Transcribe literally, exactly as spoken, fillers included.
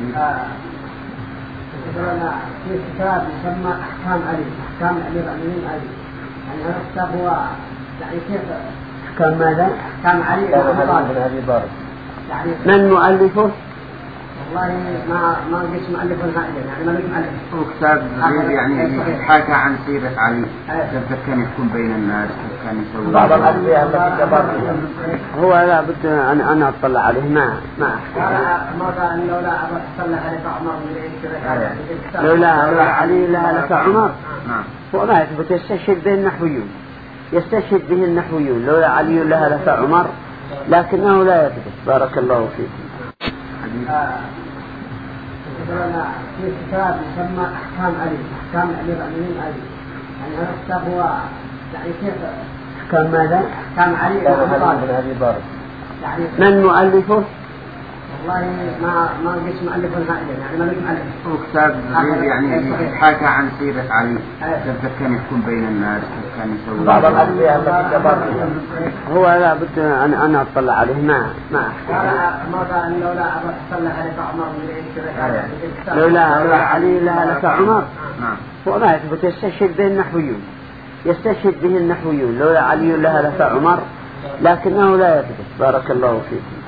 ذكرنا في كتاب يسمى أحكام علي، أحكام أمير المؤمنين علي. يعني هذا الكتاب هو يعني كيف أحكام ماذا؟ أحكام علي بن أبي طالب. يعني من مؤلفه؟ والله ما ما لقيت مؤلف هائلا، يعني ما لقيت مؤلف. هو كتاب صغير يعني حكى عن سيرة علي، كيف كان يحكم بين الناس، كيف كان يسوي بعض الأدعية التي كبرها. هو لا بد أن أنا أطلع عليه ما ما مرة أن لولا أطلع عليه عمر من لولا علي لها لك عمر. نعم. هو ما يثبت، يستشهد به النحويون، يستشهد به النحويون لولا علي لها لك عمر، لكنه لا يثبت. بارك الله فيكم. ذكرنا في كتاب يسمى أحكام علي، أحكام أمير المؤمنين علي. يعني هذا الكتاب هو يعني كيف أحكام ماذا؟ أحكام علي بن طالب. يعني من مؤلفه؟ والله ما ما لقيت مؤلف هائلا، يعني ما لقيت مؤلف. هو كتاب صغير يعني حكى عن سيرة علي، كيف كان يحكم بين الناس، كيف كان يسوي بعض الأدعية التي كبرها. هو لا بد أن أنا أطلع عليه ما ما مرة أن لولا أطلع عليه عمر من لولا علي لها لك عمر. نعم. هو ما يثبت، يستشهد به النحويون، يستشهد به النحويون لولا علي لها لك عمر، لكنه لا يثبت. بارك الله فيكم.